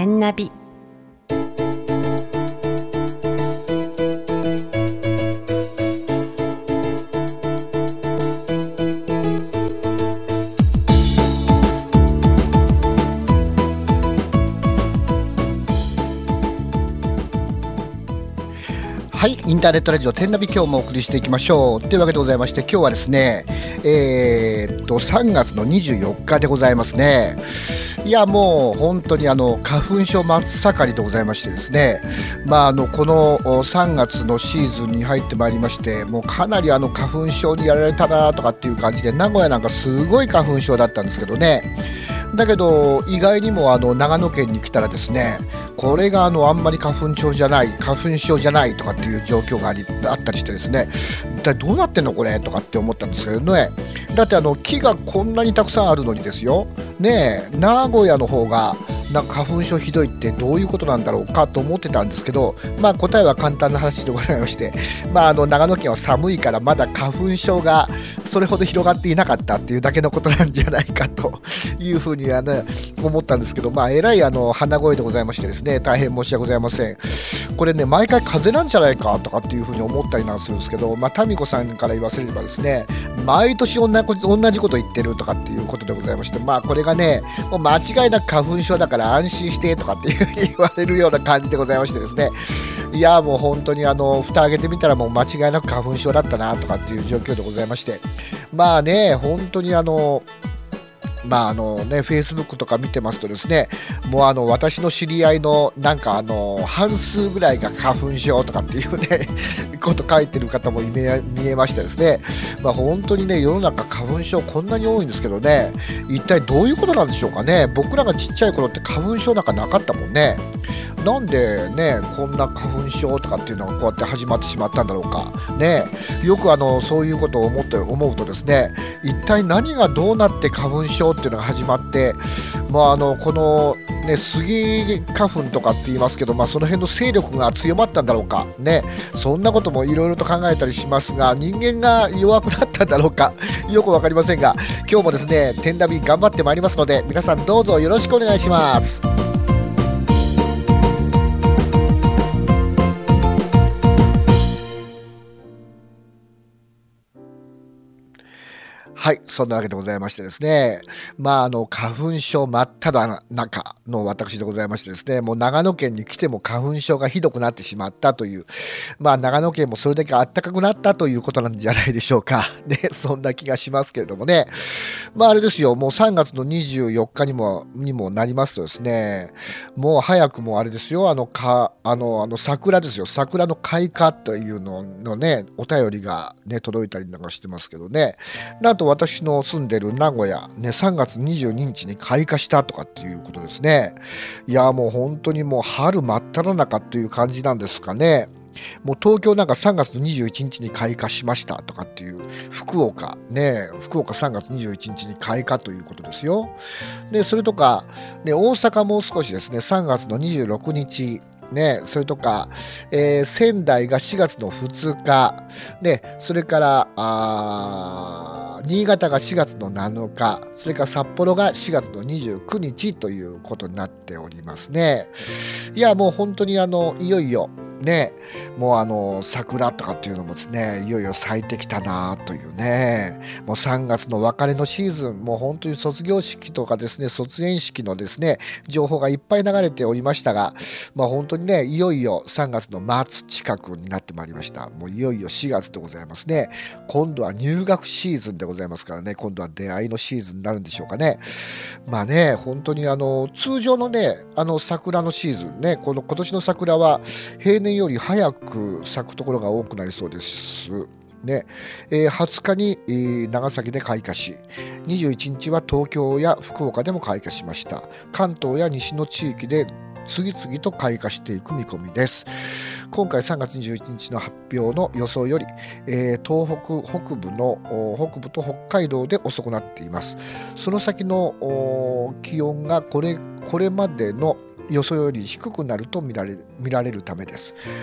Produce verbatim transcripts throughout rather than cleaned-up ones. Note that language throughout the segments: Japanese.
天ナビ。 はい、インターネットラジオ天ナビ、今日もお送りしていきましょうというわけでございまして、今日はですねえー、っとさんがつのにじゅうよっかでございますね。いやもう本当にあの花粉症真っ盛りでございましてですね、まあ、あのこのさんがつのシーズンに入ってまいりまして、もうかなりあの花粉症にやられたなとかっていう感じで、名古屋なんかすごい花粉症だったんですけどね。だけど意外にもあの長野県に来たらですね、これがあのあんまり花粉症じゃない花粉症じゃないとかっていう状況がありあったりしてですね、一体どうなってんのこれとかって思ったんですけどね。だってあの木がこんなにたくさんあるのにですよねえ、名古屋の方がなんか花粉症ひどいってどういうことなんだろうかと思ってたんですけど、まあ答えは簡単な話でございまして、まああの長野県は寒いからまだ花粉症がそれほど広がっていなかったっていうだけのことなんじゃないかというふうにはね思ったんですけど、まあえらいあの鼻声でございましてですね、大変申し訳ございません。これね毎回風邪なんじゃないかとかっていうふうに思ったりなんかするんですけど、まあタミコさんから言わせればですね、毎年同じ同じこと言ってるとかっていうことでございまして、まあこれがねもう間違いなく花粉症だから安心してとかっていうふうに言われるような感じでございましてですね、いやもう本当にあの蓋開けてみたらもう間違いなく花粉症だったなとかっていう状況でございまして、まあね本当にあのまああのね、フェイスブックとか見てますとですね、もうあの私の知り合いのなんかあの半数ぐらいが花粉症とかっていうねこと書いてる方も見え、見えましてですね、まあ、本当にね世の中花粉症こんなに多いんですけどね、一体どういうことなんでしょうかね。僕らがちっちゃい頃って花粉症なんかなかったもんね。なんでねこんな花粉症とかっていうのがこうやって始まってしまったんだろうかね。よくあのそういうことを思って思うとですね、一体何がどうなって花粉症っていうのが始まって、まあ、あのこの、ね、スギ花粉とかって言いますけど、まあ、その辺の勢力が強まったんだろうかね。そんなこともいろいろと考えたりしますが、人間が弱くなったんだろうかよく分かりませんが、今日もですね天ナビ頑張ってまいりますので、皆さんどうぞよろしくお願いします。はい、そんなわけでございましてですね、まああの花粉症真っ只中の私でございましてですね、もう長野県に来ても花粉症がひどくなってしまったという、まあ長野県もそれだけ暖かくなったということなんじゃないでしょうかね、そんな気がしますけれどもね。まああれですよ、もうさんがつのにじゅうよっかにもにもなりますとですね、もう早くもあれですよ、あのかあのあの桜ですよ、桜の開花というののねお便りがね届いたりなんかしてますけどね、なんと私の住んでる名古屋、ね、さんがつにじゅうににちに開花したとかっていうことですね。いやもう本当にもう春真っ只中っていう感じなんですかね。もう東京なんかさんがつのにじゅういちにちに開花しましたとかっていう、福岡ね、福岡さんがつにじゅういちにちに開花ということですよ。でそれとか、ね、大阪もう少しですね、さんがつのにじゅうろくにちね、それとか、えー、仙台がしがつのふつか、ね、それからあ新潟がしがつのなのか、それから札幌がしがつのにじゅうくにちということになっておりますね。いやもう本当にあのいよいよね、もうあの桜とかっていうのもですね、いよいよ咲いてきたなというね、もうさんがつの別れのシーズン、もう本当に卒業式とかですね、卒園式のですね情報がいっぱい流れておりましたが、まあ本当にねいよいよさんがつの末近くになってまいりました。もういよいよしがつでございますね。今度は入学シーズンでございますからね、今度は出会いのシーズンになるんでしょうかね。まあね本当にあの通常のねあの桜のシーズンね、この今年の桜は平年より早く咲くところが多くなりそうですね。えー、はつかに、えー、長崎で開花し、にじゅういちにちは東京や福岡でも開花しました。関東や西の地域で次々と開花していく見込みです。今回さんがつにじゅういちにちの発表の予想より、えー、東北北部の北部と北海道で遅くなっています。その先の気温がこれ、これまでの予想より低くなると見られ、見られるためです。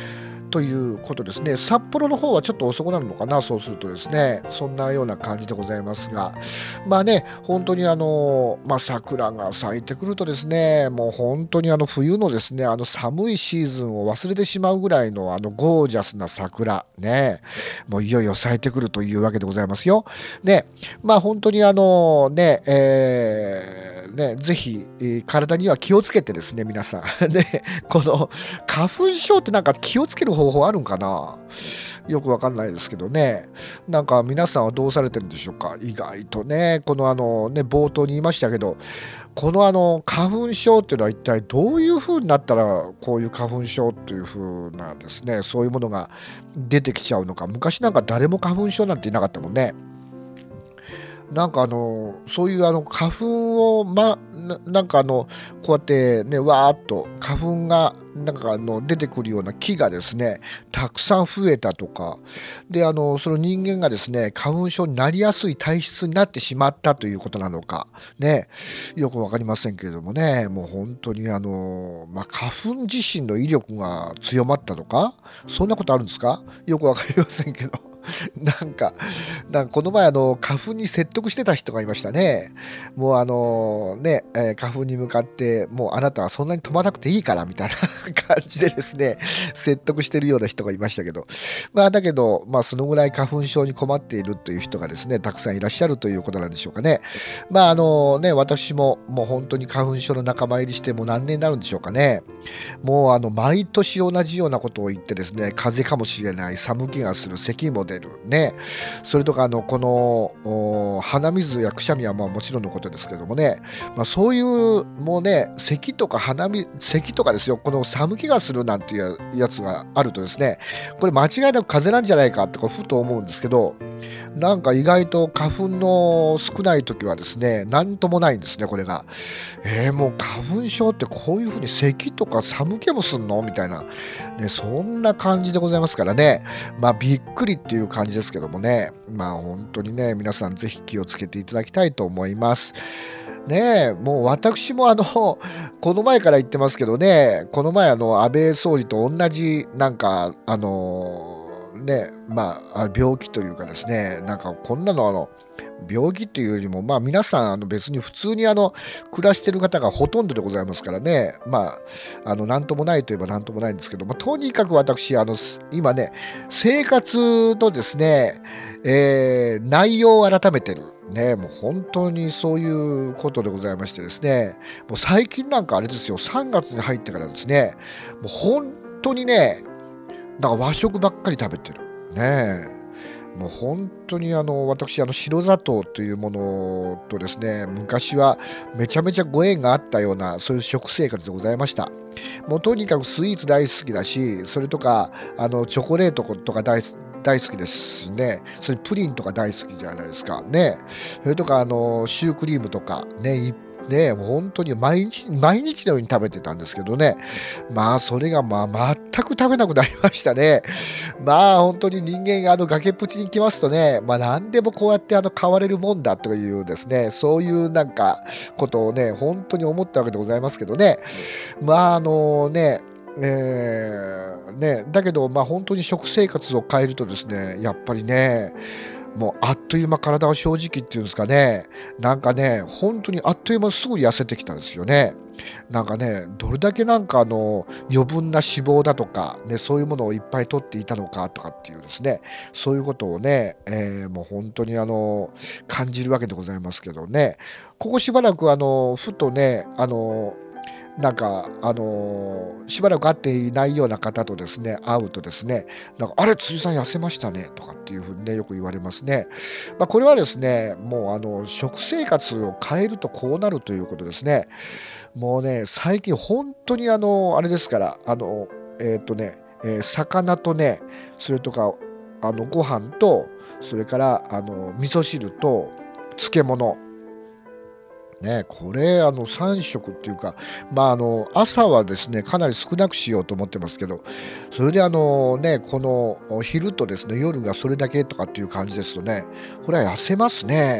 ということですね。札幌の方はちょっと遅くなるのかな、そうするとですね、そんなような感じでございますが、まあね、本当にあの、まあ、桜が咲いてくるとですね、もう本当にあの冬のですね、あの寒いシーズンを忘れてしまうぐらいのあのゴージャスな桜ね、もういよいよ咲いてくるというわけでございますよ。ね、まあ本当にあのね、えーね、ぜひ、えー体には気をつけてですね、皆さん。ね、この花粉症ってなんか気をつける方法あるんかな、よくわかんないですけどね。なんか皆さんはどうされてるんでしょうか。意外とね、このあのね、冒頭に言いましたけど、このあの花粉症っていうのは一体どういう風になったらこういう花粉症っていう風なですね、そういうものが出てきちゃうのか。昔なんか誰も花粉症なんていなかったもんね。なんかあのそういうあの花粉をまななんかあのこうやってねわーっと花粉がなんかあの出てくるような木がですねたくさん増えたとかで、あのその人間がですね花粉症になりやすい体質になってしまったということなのかね、よくわかりませんけれどもね、もう本当にあのまあ花粉自身の威力が強まったとか、そんなことあるんですか、よくわかりませんけど。なんか、なんかこの前あの花粉に説得してた人がいましたね。もうあのね、えー花粉に向かってもうあなたはそんなに飛ばなくていいからみたいな感じでですね、説得してるような人がいましたけど、まあだけど、まあそのぐらい花粉症に困っているという人がですね、たくさんいらっしゃるということなんでしょうかね。まああのね、私ももう本当に花粉症の仲間入りしてもう何年になるんでしょうかね。もうあの毎年同じようなことを言ってですね、風邪かもしれない、寒気がする、咳も出るね、それとかあのこのお鼻水やくしゃみはまあもちろんのことですけどもね、まあ、そういうもうね咳とか鼻み咳とかですよ、この寒気がするなんていうやつがあるとですね、これ間違いなく風邪なんじゃないかってこうふと思うんですけど、なんか意外と花粉の少ない時はですね何ともないんですね、これが。えー、もう花粉症ってこういうふうに咳とか寒気もすんのみたいな、ね、そんな感じでございますからね。まあびっくりっていう感じですけどもね、まあ本当にね皆さんぜひ気をつけていただきたいと思います。ねえ、もう私もあのこの前から言ってますけどね、この前あの安倍総理と同じなんかあのね、まああ病気というかですね、なんかこんなのあの病気っていうよりも、まあ皆さんあの別に普通にあの暮らしてる方がほとんどでございますからね、まああの何ともないといえば何ともないんですけど、まあ、とにかく私あの今ね生活とですね、えー内容を改めてるね、もう本当にそういうことでございましてですね、もう最近なんかあれですよ、さんがつに入ってからですね、もう本当にね、なんか和食ばっかり食べてるねえ。もう本当にあの私あの白砂糖というものとですね、昔はめちゃめちゃご縁があったようなそういう食生活でございました。もうとにかくスイーツ大好きだし、それとかあのチョコレートとか大好き大好きですしね、それプリンとか大好きじゃないですかね。それとかあのシュークリームとかね、いね、もう本当に毎日毎日のように食べてたんですけどね、まあそれがまあ全く食べなくなりましたね。まあ本当に人間があの崖っぷちに来ますとね、まあ何でもこうやってあの変われるもんだというですね、そういうなんかことをね本当に思ったわけでございますけどね。まああのねえーね、だけどまあ本当に食生活を変えるとですね、やっぱりねもうあっという間体は正直っていうんですかね、なんかね本当にあっという間すぐ痩せてきたんですよね。なんかねどれだけなんかあの余分な脂肪だとか、ね、そういうものをいっぱい取っていたのかとかっていうですね、そういうことをね、えーもう本当にあの感じるわけでございますけどね、ここしばらくあのふとねあのなんかあのーしばらく会っていないような方とですね会うとですね、なんかあれ辻さん痩せましたねとかっていうふうにねよく言われますね。まあ、これはですねもうあの食生活を変えるとこうなるということですね。もうね最近本当にあのあれですから、あのえっとね、えー魚とね、それとかあのご飯と、それからあの味噌汁と漬物ね、これあのさん食っていうか、まああの朝はですねかなり少なくしようと思ってますけど、それであのねこの昼とですね夜がそれだけとかっていう感じですとね、これは痩せますね。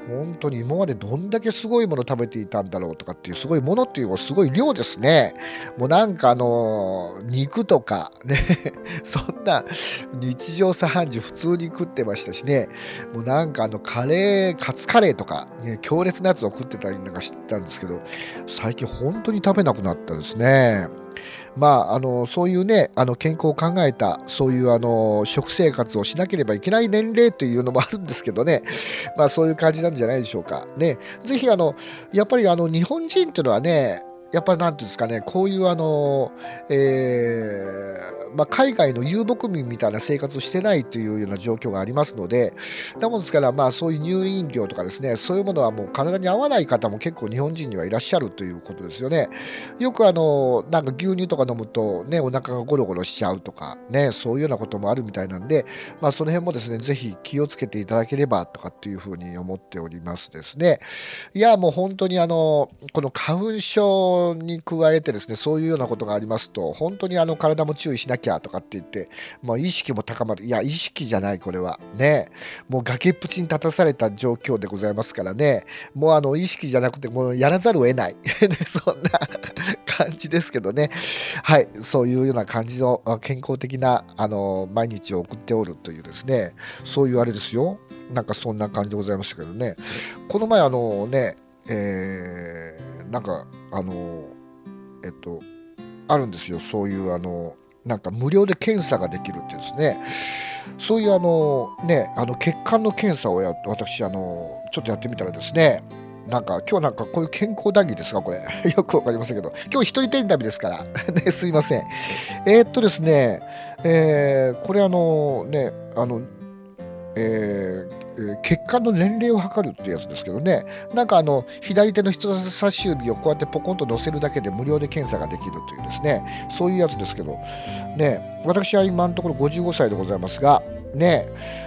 本当に今までどんだけすごいもの食べていたんだろうとかっていう、すごいものっていうのはすごい量ですね。もうなんかあの肉とかねそんな日常茶飯事普通に食ってましたしね。もうなんかあのカレーカツカレーとか、ね、強烈なやつを食ってたりなんかしてたんですけど、最近本当に食べなくなったですね。まあ、あのそういうね、あの健康を考えたそういうあの食生活をしなければいけない年齢というのもあるんですけどね、まあ、そういう感じなんじゃないでしょうか。ね、ぜひあのやっぱりあの日本人というのはね、やっぱりなんていうんですかね、こういうあの、えーまあ、海外の遊牧民みたいな生活をしてないというような状況がありますので、なもんですから、まあ、そういう入院料とかですね、そういうものはもう体に合わない方も結構日本人にはいらっしゃるということですよね。よくあのなんか牛乳とか飲むとね、お腹がゴロゴロしちゃうとかね、そういうようなこともあるみたいなんで、まあ、その辺もですね、ぜひ気をつけていただければとかっていうふうに思っておりますですね。いやもう本当にあのこの花粉症に加えてですね、そういうようなことがありますと、本当にあの体も注意しなきゃとかって言って、まあ、意識も高まる。いや意識じゃない、これはね、もう崖っぷちに立たされた状況でございますからね、もうあの意識じゃなくてもうやらざるを得ないそんな感じですけどね。はい、そういうような感じの健康的なあの毎日を送っておるというですね、そういうあれですよ。なんかそんな感じでございましたけどね。この前あのね、えー、なんかあのえっとあるんですよ、そういうあのなんか無料で検査ができるってですね、そういうあのね、あの血管の検査をや私あのちょっとやってみたらですね、なんか今日なんかこういう健康談義ですかこれよくわかりませんけど、今日一人転旅ですからね、すいません。えー、っとですね、えー、これあのね、あのえーえー血管の年齢を測るってやつですけどね、なんかあの左手の人差し指をこうやってポコンと乗せるだけで無料で検査ができるというですね、そういうやつですけどね、私は今のところごじゅうごさいでございますがね、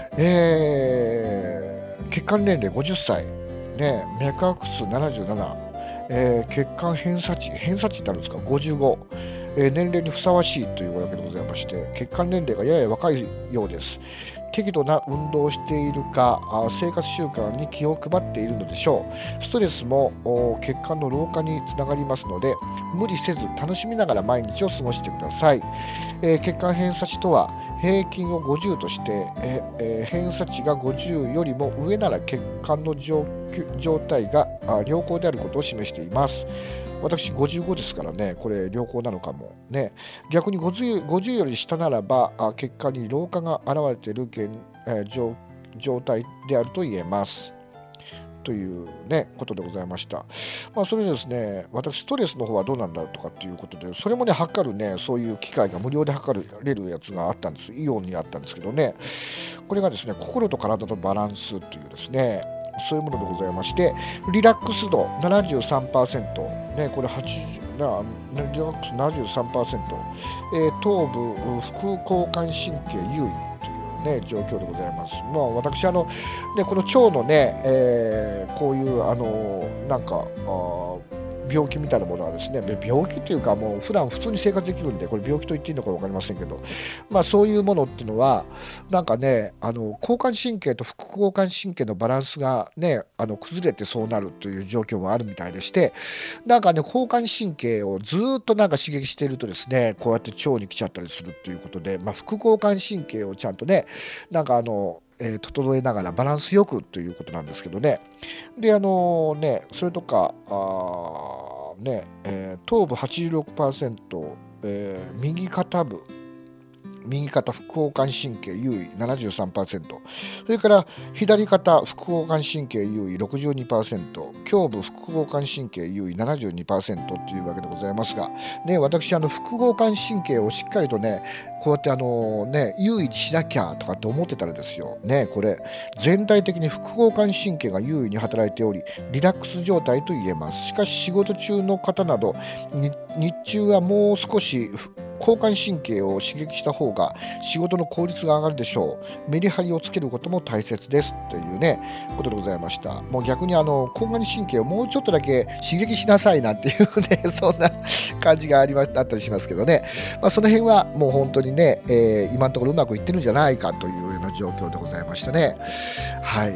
えー血管年齢ごじゅっさいね、脈拍数ななじゅうなな、えー血管偏差値偏差値ってあるんですか、ごじゅうご、えー年齢にふさわしいというわけでございまして、血管年齢がやや若いようです。適度な運動をしているか、生活習慣に気を配っているのでしょう。ストレスも血管の老化につながりますので、無理せず楽しみながら毎日を過ごしてください。えー、血管偏差値とは平均をごじゅうとして、えーえー、偏差値がごじゅうよりも上なら血管の状態が良好であることを示しています。私ごじゅうごですからね、これ良好なのかもね。逆にごじゅう、ごじゅうより下ならば血管に老化が現れている現、えー、状、状態であると言えますというねことでございました。まあそれでですね、私ストレスの方はどうなんだとかっていうことで、それもね測るね、そういう機械が無料で測れるやつがあったんです。イオンにあったんですけどね、これがですね、心と体のバランスというですね、そういうものでございまして、リラックス度 ななじゅうさんパーセント、ね、これはちじゅうなリラックス ななじゅうさんパーセント、えー、頭部副交感神経優位というね状況でございます。まあ私あのね、この腸のね、えー、こういうあのなんかあ病気みたいなものはですね、病気というかもう普段普通に生活できるんで、これ病気と言っていいのか分かりませんけど、まあそういうものっていうのはなんかね、あの交感神経と副交感神経のバランスがね、あの崩れてそうなるという状況もあるみたいでして、なんかね交感神経をずっとなんか刺激しているとですね、こうやって腸に来ちゃったりするっていうことで、まあ、副交感神経をちゃんとね、なんかあのえー、整えながらバランスよくということなんですけどね。であのー、ねそれとかあね、えー、頭部 はちじゅうろくパーセント、えー、右肩部右肩副交感神経優位 ななじゅうさんパーセント、それから左肩副交感神経優位 ろくじゅうにパーセント、胸部副交感神経優位 ななじゅうにパーセント というわけでございますが、ね、私あの副交感神経をしっかりとねこうやってあのね優位にしなきゃとかって思ってたらですよね、これ全体的に副交感神経が優位に働いておりリラックス状態と言えます。しかし仕事中の方など日中はもう少し交感神経を刺激した方が仕事の効率が上がるでしょう。メリハリをつけることも大切ですというねことでございました。もう逆にあの交感神経をもうちょっとだけ刺激しなさいなんていうねそんな感じがありましたあったりしますけどね、まあ、その辺はもう本当にね、えー、今のところうまくいってるんじゃないかというような状況でございましたね。はい。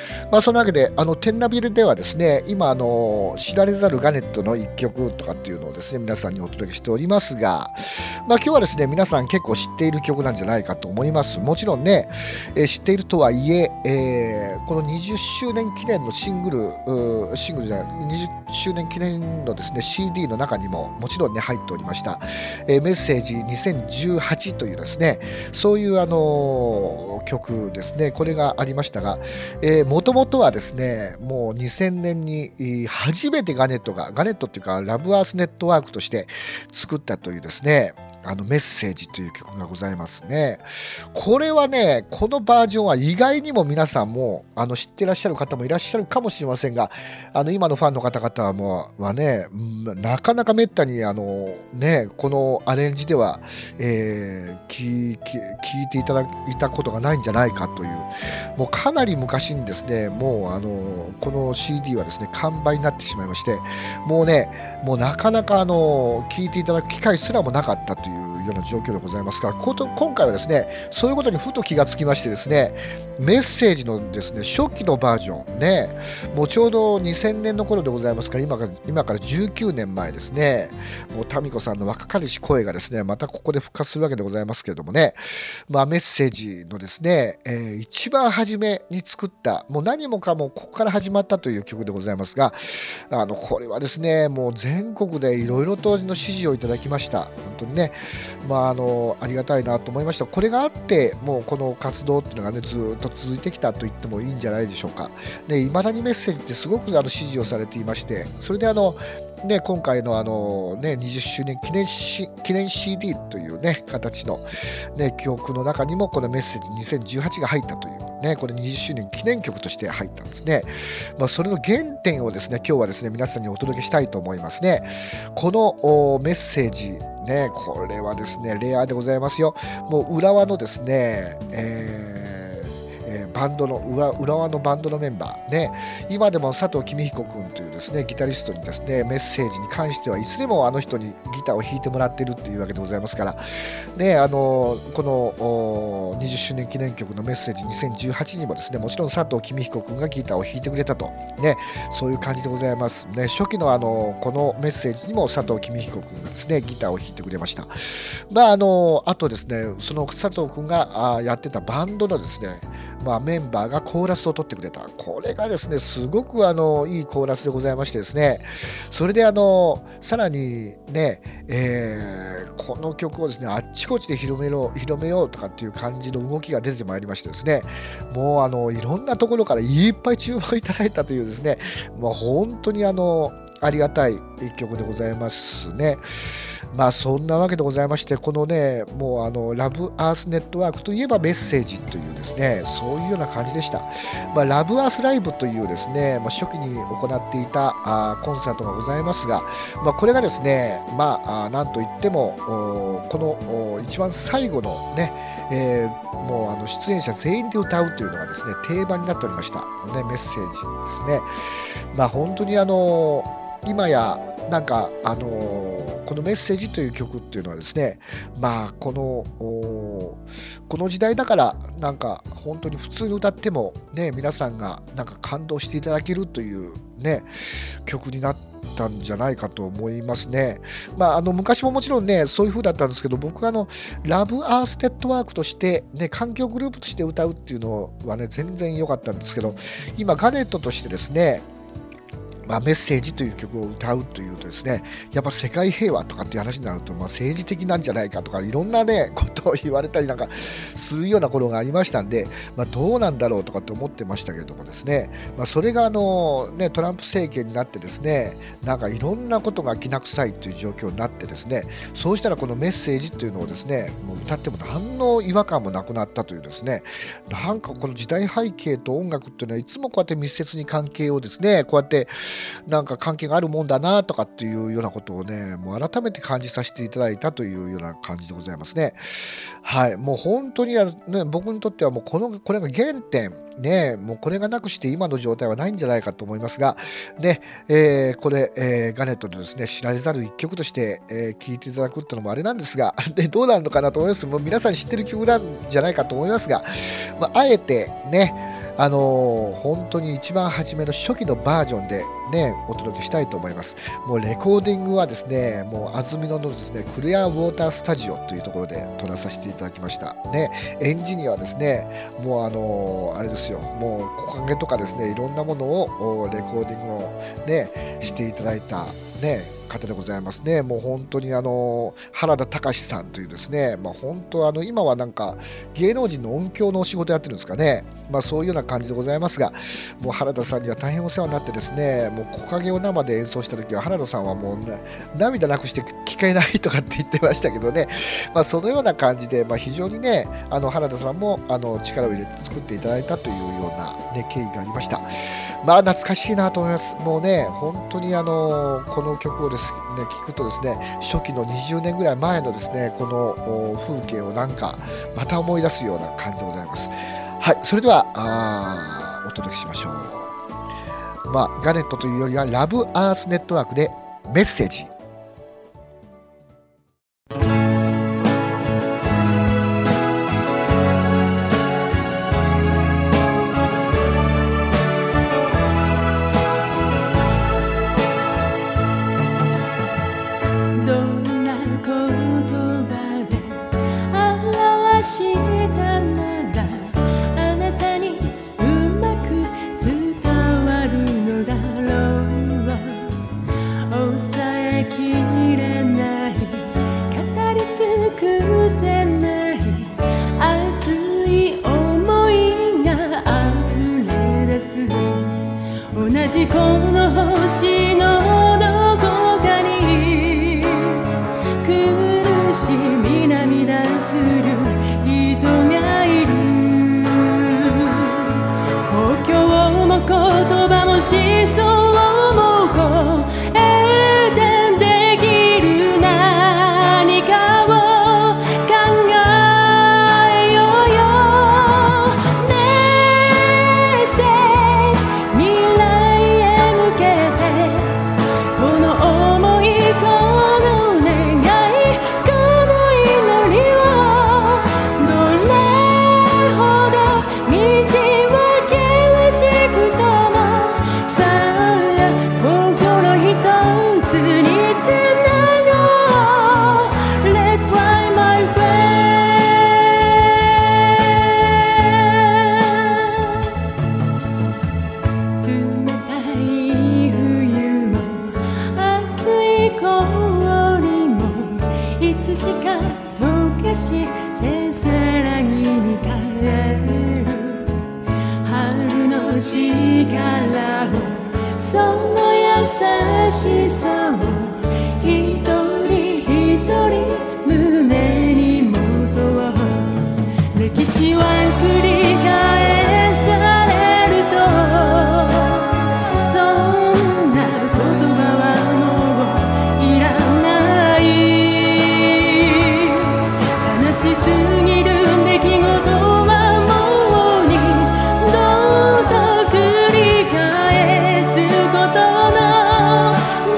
まあ、そのわけで、あのテンナビルではですね、今あの知られざるガネットの一曲とかっていうのをですね、皆さんにお届けしておりますが、まあ、今日はですね、皆さん結構知っている曲なんじゃないかと思います。もちろんね、えー知っているとはいええーこのにじゅっしゅうねん記念のシングル、うーシングルじゃない、にじゅっしゅうねん記念のですね シーディー の中にももちろんね入っておりました、えーメッセージにせんじゅうはちというですね、そういうあのー曲ですね、これがありましたが、もともとはですね、もうにせんねんにえー初めてガネットが、ガネットっていうかラブアースネットワークとして作ったというですね、あのメッセージという曲がございますね。これはね、このバージョンは意外にも皆さんもあの知ってらっしゃる方もいらっしゃるかもしれませんが、あの今のファンの方々もはね、うんなかなかめったにあのね、このアレンジでは、えー聞き聞いていただいたことがないんじゃないかという、もうかなり昔にですね、もうあのこの シーディー はですね完売になってしまいまして、もうね、もうなかなかあの聞いていただく機会すらもなかったというような状況でございますから、こと今回はですね、そういうことにふと気がつきましてですね、メッセージのですね初期のバージョンね、もうちょうどにせんねんの頃でございますから、今から今からじゅうきゅうねんまえですね、もうタミコさんの若かりし声がですねまたここで復活するわけでございますけれどもね、まあ、メッセージのですね、えー一番初めに作った、もう何もかもここから始まったという曲でございますが、あのこれはですね、もう全国でいろいろとの支持をいただきました。本当にね、まあ、あのありがたいなと思いました。これがあってもうこの活動っていうのがねずっと続いてきたと言ってもいいんじゃないでしょうか。で、いまだにメッセージってすごくあの支持をされていまして、それであのね、今回のあの、ね、にじゅっしゅうねん記念し記念 シーディー という、ね、形の、ね、曲の中にもこのメッセージにせんじゅうはちが入ったという、ね、これにじゅっしゅうねん記念曲として入ったんですね。まあ、それの原点をですね今日はですね皆さんにお届けしたいと思いますね。このおメッセージね、これはですねレアでございますよ。もう浦和のですね、えーえーバンドの浦浦和のバンドのメンバーね、今でも佐藤公彦君というですねギタリストにですねメッセージに関してはいつでもあの人にギターを弾いてもらってるっていうわけでございますからね、あのこのおにじゅっしゅうねん記念曲のメッセージにせんじゅうはちにもですねもちろん佐藤公彦君がギターを弾いてくれたとね、そういう感じでございますね。初期のあのこのメッセージにも佐藤公彦君がですねギターを弾いてくれました。まああのあとですね、その佐藤君があやってたバンドのですね、まあ、メンバーがコーラスを取ってくれた。これがですねすごくあのいいコーラスでございましてですね、それであのさらにね、えーこの曲をですねあっちこっちで広めろ広めようとかっていう感じの動きが出てまいりましてですね、もうあのいろんなところからいっぱい注文いただいたというですね、もう本当にあのありがたい一曲でございますね。まあそんなわけでございまして、このねもうあのラブアースネットワークといえばメッセージというですね、そういうような感じでした。まあ、ラブアースライブというですね、まあ、初期に行っていたあコンサートがございますが、まあ、これがですね、まああなんといってもこの一番最後のね、えーもうあの出演者全員で歌うというのがですね定番になっておりました、ね、メッセージですね。まあ本当にあの今やなんかあのこのメッセージという曲っていうのはですね、まあこのこの時代だからなんか本当に普通に歌ってもね皆さんがなんか感動していただけるというね曲になったんじゃないかと思いますね。まああの昔ももちろんねそういう風だったんですけど、僕はあのラブアースネットワークとしてね環境グループとして歌うっていうのはね全然良かったんですけど、今ガネットとしてですね、まあ、メッセージという曲を歌うというとですね、やっぱ世界平和とかっていう話になると、まあ、政治的なんじゃないかとかいろんなねことを言われたりなんかするような頃がありましたんで、まあ、どうなんだろうとかって思ってましたけれどもですね、まあ、それがあの、ね、トランプ政権になってですね、なんかいろんなことがきな臭いという状況になってですね、そうしたらこのメッセージというのをですねもう歌っても何の違和感もなくなったというですね、なんかこの時代背景と音楽っていうのはいつもこうやって密接に関係をですねこうやってなんか関係があるもんだなとかっていうようなことをねもう改めて感じさせていただいたというような感じでございますね。はい、もう本当に、ね、僕にとってはもうこのこれが原点ね、もうこれがなくして今の状態はないんじゃないかと思いますが、ねえーこれ、えーガネットのですね知られざる一曲として聴、えー、いていただくっていうのもあれなんですが、ね、どうなるのかなと思います。もう皆さん知ってる曲なんじゃないかと思いますが、まあ、あえてね、あのー本当に一番初めの初期のバージョンでねお届けしたいと思います。もうレコーディングはですね、もう安曇野のですねクリアウォータースタジオというところで撮らさせていただきましたね。エンジニアはですね、もうあのーあれですよ、もう木陰とかですねいろんなものをおレコーディングをねしていただいたね方でございますね。もう本当にあの原田隆さんというですね、まあ、本当あの今はなんか芸能人の音響のお仕事やってるんですかね、まあ、そういうような感じでございますが、もう原田さんには大変お世話になってですね、もう木陰を生で演奏した時は原田さんはもう、ね、涙なくして聞けないとかって言ってましたけどね、まあ、そのような感じで、まあ、非常にねあの原田さんもあの力を入れて作っていただいたというような、ね、経緯がありました。まあ懐かしいなと思います。もうね本当にあのこの曲をですね聞くとですね、初期のにじゅうねんぐらい前のですねこの風景をなんかまた思い出すような感じでございます。はい、それではあお届けしましょう。まあガネットというよりはラブアースネットワークでメッセージ。 どんな言葉で表したならあなたにうまく伝わるのだろう。抑えきれない、語り尽くせない熱い思いが溢れ出す。同じこの星のどこかに苦しみ涙する人がいる。故郷も言葉も思想も超えてできる何かを考えようよ。メッセージ未来へ向けて、この想いこの願いこの祈りをどれほど道は険しくとも、さあ心一つにつなごう。 Let's fly my way。 冷たい冬も熱い氷もいつしか溶けしせせらぎに変える。春の力をその優しさを一人一人胸に持とう。歴史は繰り返されると、そんな言葉はもういらない。悲しすぎる出来事はもう二度と繰り返すことの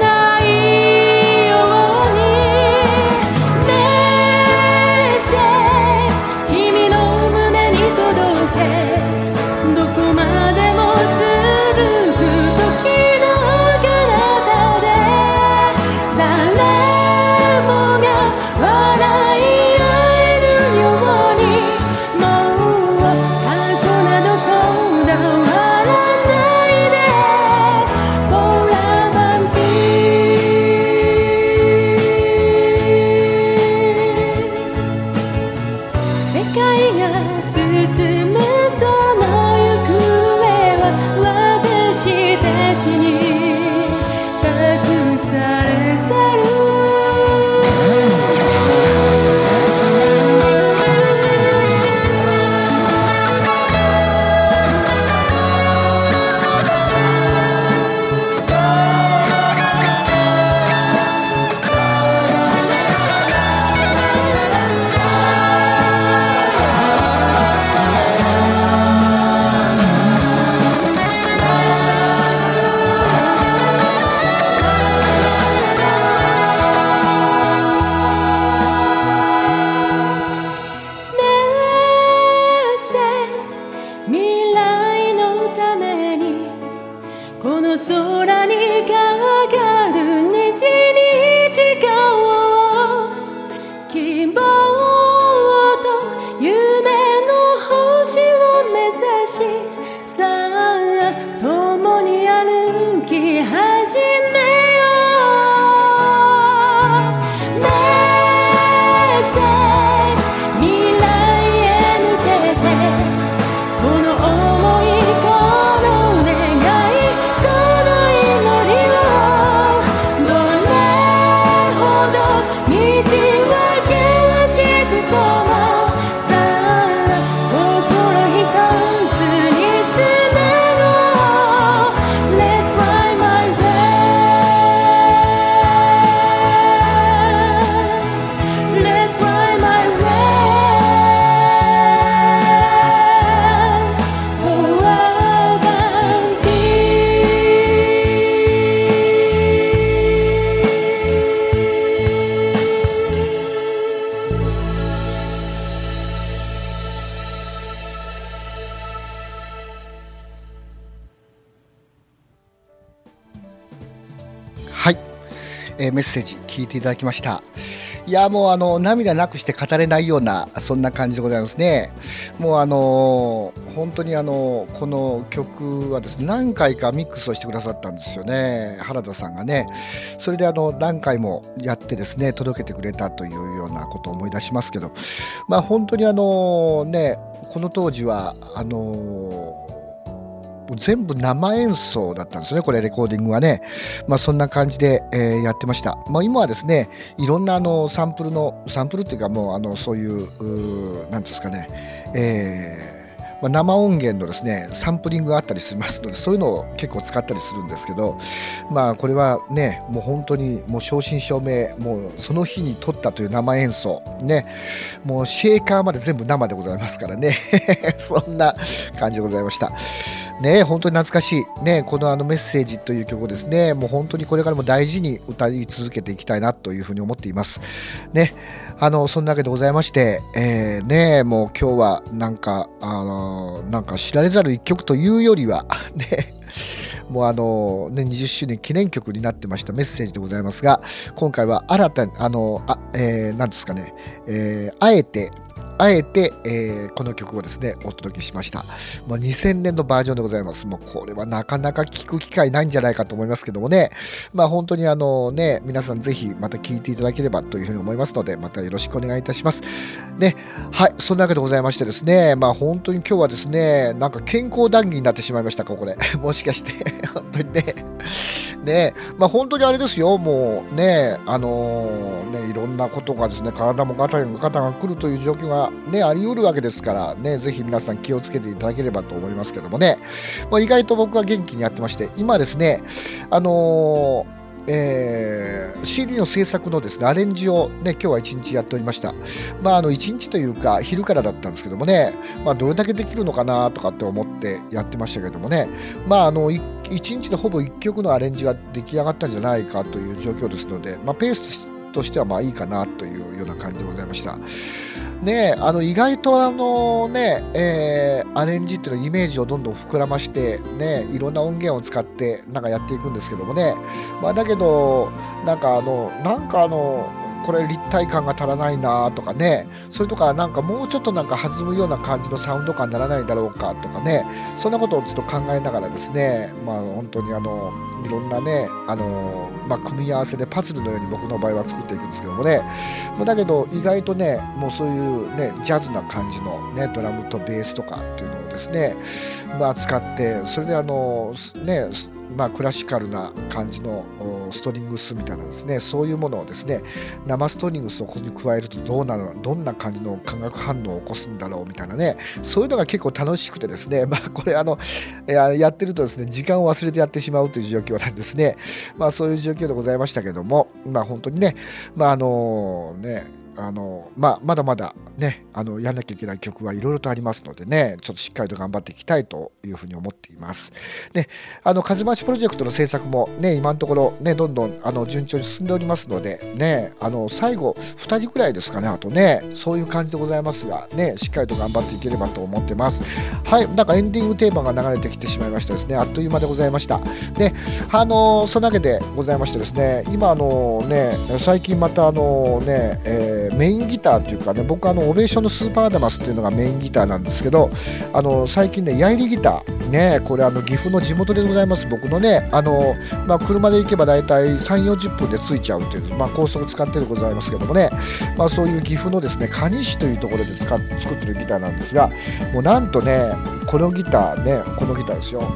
えー、メッセージ聞いていただきました。いやもうあの涙なくして語れないようなそんな感じでございますね。もうあの本当にあのこの曲はですね何回かミックスをしてくださったんですよね、原田さんがね。それであの何回もやってですね届けてくれたというようなことを思い出しますけど、まあ本当にあのねこの当時はあの全部生演奏だったんですね、これレコーディングはね。まあそんな感じで、えー、やってました。まあ今はですねいろんなあのサンプルのサンプルっていうかもうあのそういう何ですかね、えーまあ、生音源のですねサンプリングがあったりしますので、そういうのを結構使ったりするんですけど、まあこれはねもう本当にもう正真正銘もうその日に撮ったという生演奏ね、もうシェーカーまで全部生でございますからねそんな感じでございましたね。本当に懐かしいね、このあのメッセージという曲をですねもう本当にこれからも大事に歌い続けていきたいなというふうに思っていますね。あのそんなわけでございまして、えー、ねもう今日はなんかあのなんか知られざる一曲というよりはねもうあのねにじゅっしゅうねん記念曲になってましたメッセージでございますが、今回は新たにあのあ、えー、なんですかね、えー、あえてあえて、えー、この曲をですねお届けしました。もうにせんねんのバージョンでございます。もうこれはなかなか聞く機会ないんじゃないかと思いますけどもね、まあ本当にあのね皆さんぜひまた聞いていただければというふうに思いますので、またよろしくお願いいたしますね。はい、そんなわけでございましてですね、まあ本当に今日はですねなんか健康談義になってしまいましたかこれもしかして本当にねねまあ本当にあれですよ、もうねあのー、ねいろんなことがですね体もガタがガタが来るという状況がねあり得るわけですからね、ぜひ皆さん気をつけていただければと思いますけどもね、まあ、意外と僕は元気にやってまして、今ですねあのーえー、シーディー の制作のですねアレンジをね今日はいちにちやっておりました。まああのいちにちというか昼からだったんですけどもね、まあどれだけできるのかなとかって思ってやってましたけどもね、まああのいちにちでほぼいっきょくのアレンジが出来上がったんじゃないかという状況ですので、まあペースとしてはまあいいかなというような感じでございましたね。あの意外とあのね、えー、アレンジっていうのはイメージをどんどん膨らましてねいろんな音源を使ってなんかやっていくんですけどもね、まあだけどなんかあのなんかあのこれ立体感が足らないなとかね、それとかなんかもうちょっとなんか弾むような感じのサウンド感にならないだろうかとかね、そんなことをちょっと考えながらですね、まあ本当にあのいろんなねあの、まあ、組み合わせでパズルのように僕の場合は作っていくんですけどもね、だけど意外とねもうそういうねジャズな感じのねドラムとベースとかっていうのをですねまあ使って、それであのねまあクラシカルな感じのストリングスみたいなですね、そういうものをですね生ストリングスをここに加えるとどうなるどんな感じの化学反応を起こすんだろうみたいなね、そういうのが結構楽しくてですね、まあこれあのや, やってるとですね時間を忘れてやってしまうという状況なんですね。まあそういう状況でございましたけども、まあ本当にねまああのねあのまあ、まだまだねあのやんなきゃいけない曲はいろいろとありますのでね、ちょっとしっかりと頑張っていきたいというふうに思っています。で、あの風回しプロジェクトの制作もね今のところねどんどんあの順調に進んでおりますのでね、あの最後ふたりぐらいですかね、あとねそういう感じでございますがね、しっかりと頑張っていければと思ってます。はい、なんかエンディングテーマが流れてきてしまいましたですね、あっという間でございました。で、あのそんなわけでございましてですね、今あのね最近またあのね、えーメインギターというかね、僕あのオベーションのスーパーアダマスっていうのがメインギターなんですけど、あの最近ねヤイリギターね、これあの岐阜の地元でございます。僕のねあの、まあ、車で行けばだいたいさんじゅうよんじゅっぷんで着いちゃうという、まあ、高速使ってでございますけどもね、まあ、そういう岐阜のですね可児市というところで使っ作ってるギターなんですが、もうなんとねこのギターねこのギターですよ、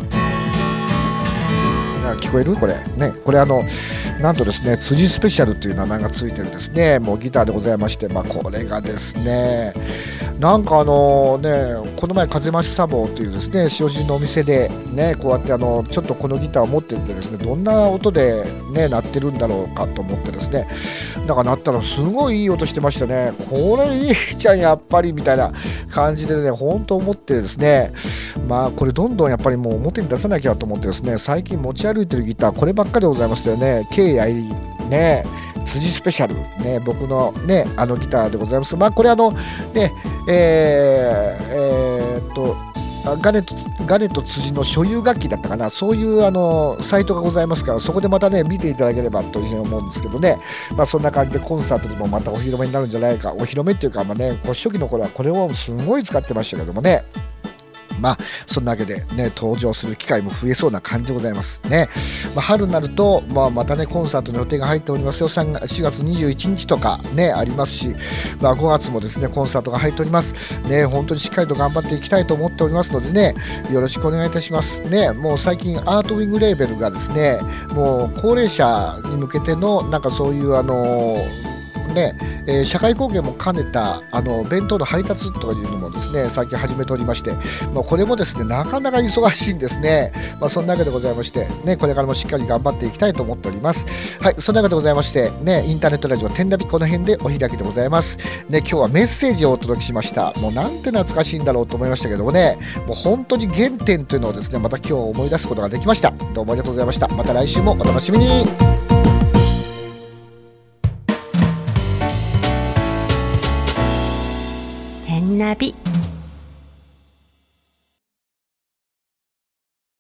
聞こえるこれね、これあのなんとですね辻スペシャルという名前がついてるですねもうギターでございまして、まあこれがですねなんかあのねこの前風増しサボというですね塩尻のお店でねこうやってあのちょっとこのギターを持ってってですねどんな音でね鳴ってるんだろうかと思ってですね、なんか鳴ったらすごいいい音してましたね。これいいじゃんやっぱりみたいな感じでね本当思ってですね、まあこれどんどんやっぱりもう表に出さなきゃと思ってですね、最近持ち歩いてるギターこればっかりでございますよね。K やいね辻スペシャルね僕のねあのギターでございます。まあこれあのねえー、えー、っとガネットガネット辻の所有楽器だったかな、そういうあのサイトがございますから、そこでまたね見ていただければというふうに思うんですけどね、まあ、そんな感じでコンサートでもまたお披露目になるんじゃないか。お披露目っていうか、まあね、こう初期の頃はこれをすごい使ってましたけどもね、まあそんなわけでね登場する機会も増えそうな感じでございますね。まあ、春になると、まあ、またねコンサートの予定が入っておりますよ。しがつにじゅういちにちとかねありますし、まあ、ごがつもですねコンサートが入っておりますね。本当にしっかりと頑張っていきたいと思っておりますのでね、よろしくお願いいたしますね。もう最近アートウィングレーベルがですね、もう高齢者に向けてのなんかそういうあのーねえー、社会貢献も兼ねたあの弁当の配達とかいうのもですね最近始めておりまして、まあ、これもですねなかなか忙しいんですね。まあ、そんなわけでございまして、ね、これからもしっかり頑張っていきたいと思っております。はい、そんなわけでございまして、ね、インターネットラジオ天ナビこの辺でお開きでございます、ね。今日はメッセージをお届けしました。もうなんて懐かしいんだろうと思いましたけどもね、もう本当に原点というのをですねまた今日思い出すことができました。どうもありがとうございました。また来週もお楽しみに。 天ナビ。